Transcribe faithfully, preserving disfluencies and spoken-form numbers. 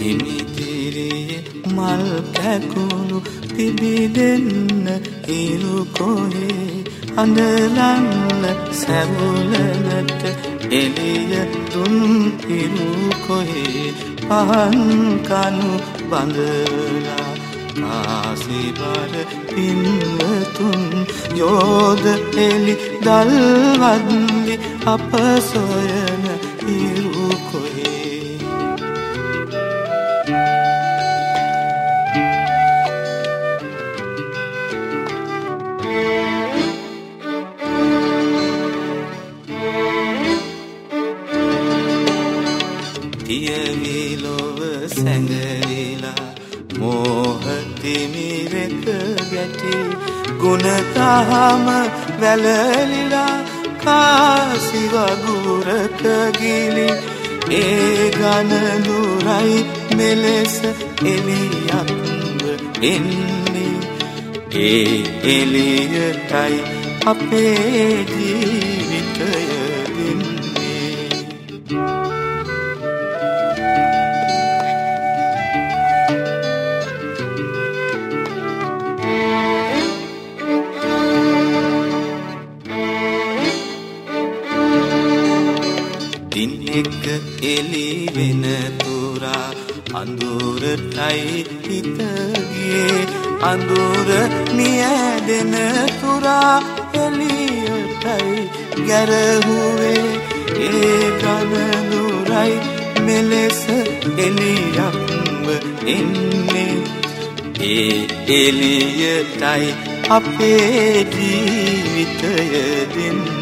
හිමිදිරියේ මල් කැකුළු පිබිදෙන්න හිරු කොහේ අඳලන්න සැවුලනට එළිය දුන් හිරු කොහේ පහන් කනු බඳලා ආසිබර පින්වතුන් යෝධ එලි දල්වද්දි අප සොයන හිරු කොහේ තියවිලොව සැඟවිලා මෝහ තිමිරක ගැටි ගුණතහම වැළලිලා කාසි වගුරක ගිලි ඒ ගන නුරයි මෙලෙස එළියක්ව එන්නේ ඒ එළියටයි අපේ ජීවිතය දින් එක එළි වෙන තුරා අඳුරටයි හිත ගියේ අඳුර නියැදෙන තුරා එළියටයි ගැරහුවේ ඒ ගන නුරයි මෙලෙස එළියක්ව එන්නේ ඒ එළියටයි අපේ ජීවිතය දෙන්නේ